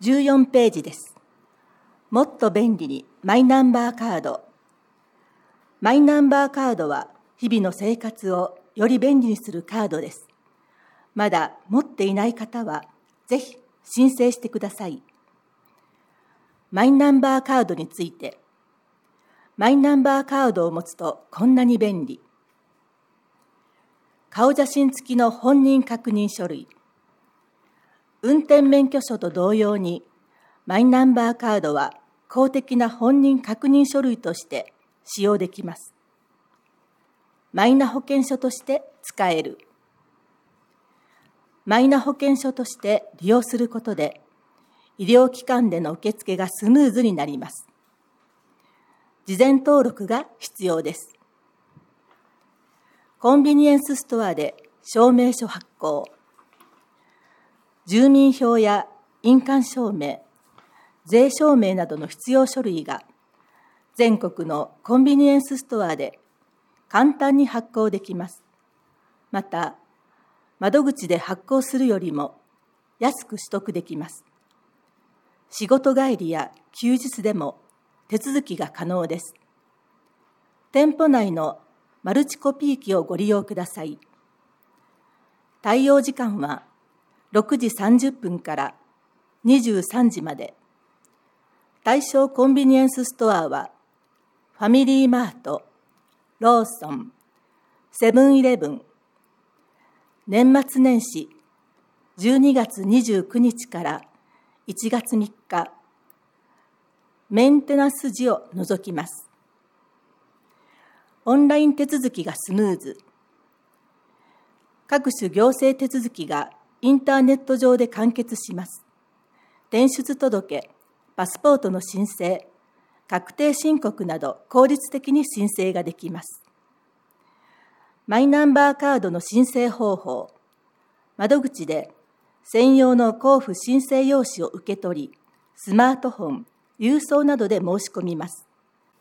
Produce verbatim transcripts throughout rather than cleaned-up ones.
じゅうよんページです。もっと便利にマイナンバーカード。マイナンバーカードは日々の生活をより便利にするカードです。まだ持っていない方はぜひ申請してください。マイナンバーカードについて。マイナンバーカードを持つとこんなに便利。顔写真付きの本人確認書類。運転免許証と同様に、マイナンバーカードは公的な本人確認書類として使用できます。マイナ保険証として使える。マイナ保険証として利用することで、医療機関での受付がスムーズになります。事前登録が必要です。コンビニエンスストアで証明書発行。住民票や印鑑証明、税証明などの必要書類が全国のコンビニエンスストアで簡単に発行できます。また、窓口で発行するよりも安く取得できます。仕事帰りや休日でも手続きが可能です。店舗内のマルチコピー機をご利用ください。対応時間はろくじさんじゅっぷんからにじゅうさんじまで。対象コンビニエンスストアは、ファミリーマート、ローソン、セブンイレブン。年末年始、じゅうにがつにじゅうくにちからいちがつみっか、メンテナンス時を除きます。オンライン手続きがスムーズ。各種行政手続きがインターネット上で完結します。転出届、パスポートの申請、確定申告など効率的に申請ができます。マイナンバーカードの申請方法。窓口で専用の交付申請用紙を受け取り、スマートフォン、郵送などで申し込みます。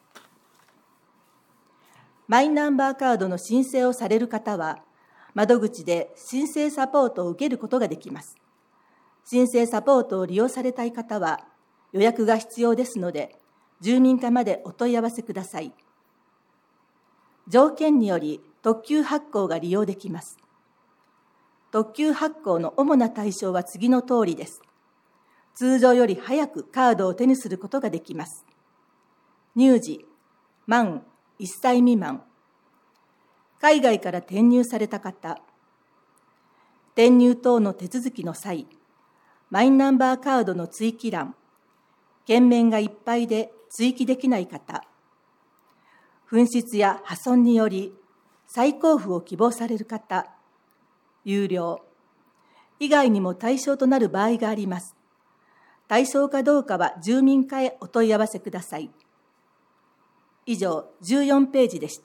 マイナンバーカードの申請をされる方は、窓口で申請サポートを受けることができます。申請サポートを利用されたい方は、予約が必要ですので、住民課までお問い合わせください。条件により特急発行が利用できます。特急発行の主な対象は次の通りです。通常より早くカードを手にすることができます。乳児、満いっさい未満、海外から転入された方、転入等の手続きの際、マイナンバーカードの追記欄、件面がいっぱいで追記できない方、紛失や破損により再交付を希望される方、有料以外にも対象となる場合があります。対象かどうかは住民課へお問い合わせください。以上、じゅうよんページでした。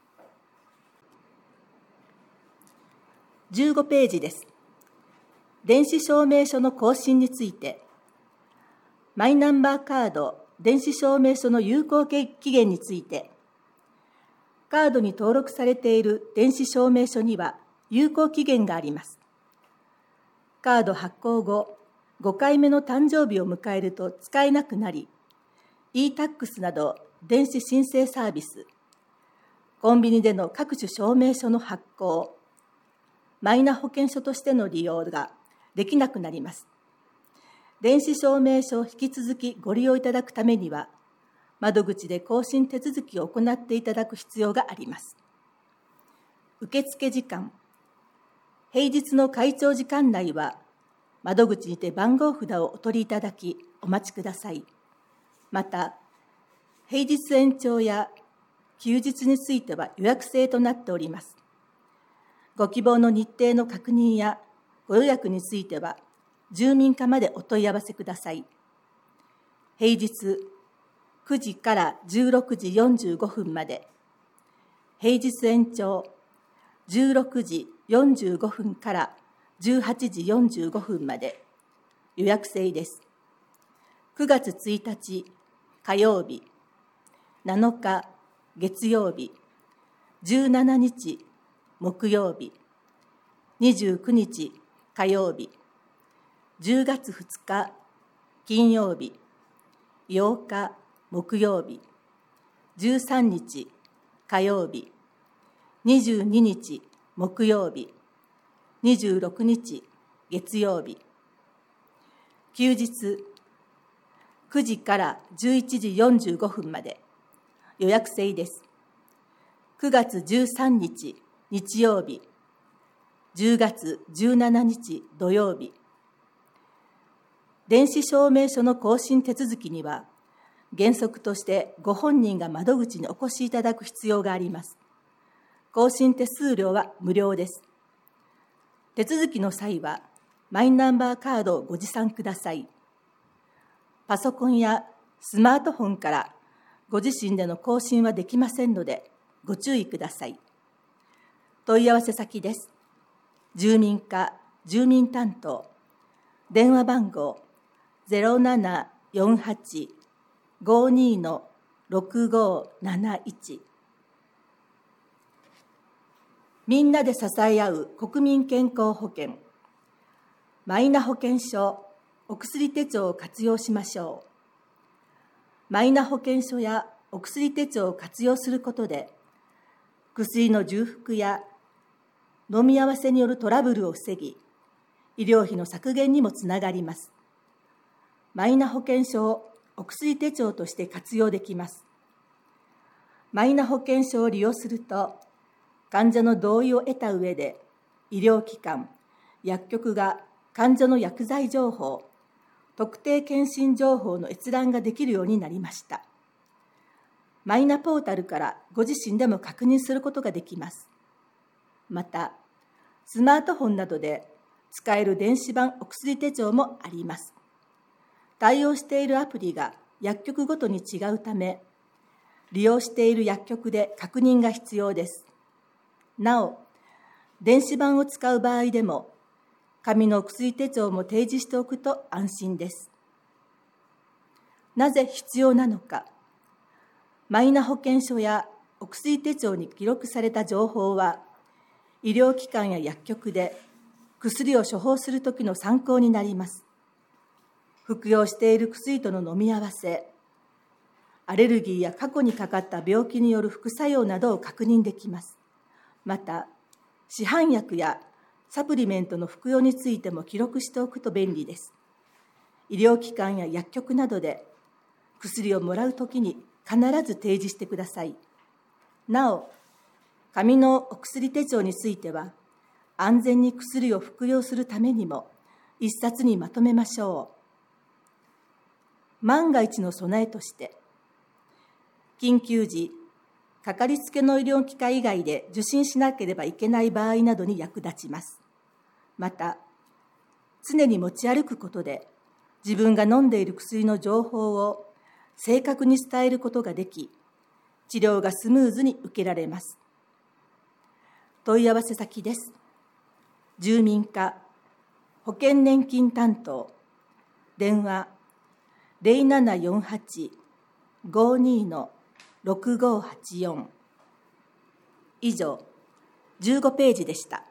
じゅうごページです。電子証明書の更新について。マイナンバーカード、電子証明書の有効期限について。カードに登録されている電子証明書には有効期限があります。カード発行後、ごかいめの誕生日を迎えると使えなくなり、e タックスなど電子申請サービス、コンビニでの各種証明書の発行、マイナ保険証としての利用ができなくなります。電子証明書を引き続きご利用いただくためには、窓口で更新手続きを行っていただく必要があります。受付時間。平日の開帳時間内は、窓口にて番号札をお取りいただき、お待ちください。また、平日延長や休日については予約制となっております。ご希望の日程の確認やご予約については、住民課までお問い合わせください。平日くじからじゅうろくじよんじゅうごふんまで、平日延長じゅうろくじよんじゅうごふんからじゅうはちじよんじゅうごふんまで、予約制です。くがつついたち火曜日、なのか月曜日、じゅうしちにち木曜日、にじゅうくにち火曜日、じゅうがつふつか金曜日、ようか木曜日、じゅうさんにち火曜日、にじゅうににち木曜日、にじゅうろくにち月曜日。休日、くじからじゅういちじよんじゅうごふんまで予約制です。くがつじゅうさんにち日曜日、じゅうがつじゅうしちにち土曜日。電子証明書の更新手続きには、原則としてご本人が窓口にお越しいただく必要があります。更新手数料は無料です。手続きの際は、マイナンバーカードをご持参ください。パソコンやスマートフォンからご自身での更新はできませんので、ご注意ください。問い合わせ先です。住民課住民担当、電話番号 ゼロななよんはちごーにーのろくごーなないち。みんなで支え合う国民健康保険。マイナ保険証、お薬手帳を活用しましょう。マイナ保険証やお薬手帳を活用することで、薬の重複や飲み合わせによるトラブルを防ぎ、医療費の削減にもつながります。マイナ保険証をお薬手帳として活用できます。マイナ保険証を利用すると、患者の同意を得た上で、医療機関、薬局が患者の薬剤情報、特定健診情報の閲覧ができるようになりました。マイナポータルからご自身でも確認することができます。また、スマートフォンなどで使える電子版お薬手帳もあります。対応しているアプリが薬局ごとに違うため、利用している薬局で確認が必要です。なお、電子版を使う場合でも、紙のお薬手帳も提示しておくと安心です。なぜ必要なのか。マイナ保険証やお薬手帳に記録された情報は、医療機関や薬局で薬を処方するときの参考になります。服用している薬との飲み合わせ、アレルギーや過去にかかった病気による副作用などを確認できます。また、市販薬やサプリメントの服用についても記録しておくと便利です。医療機関や薬局などで薬をもらうときに必ず提示してください。なお、紙のお薬手帳については、安全に薬を服用するためにも一冊にまとめましょう。万が一の備えとして、緊急時、かかりつけの医療機関以外で受診しなければいけない場合などに役立ちます。また、常に持ち歩くことで、自分が飲んでいる薬の情報を正確に伝えることができ、治療がスムーズに受けられます。問い合わせ先です。住民課保険年金担当、電話ゼロななよんはちごーにーのろくごーはちよん。以上、じゅうごページでした。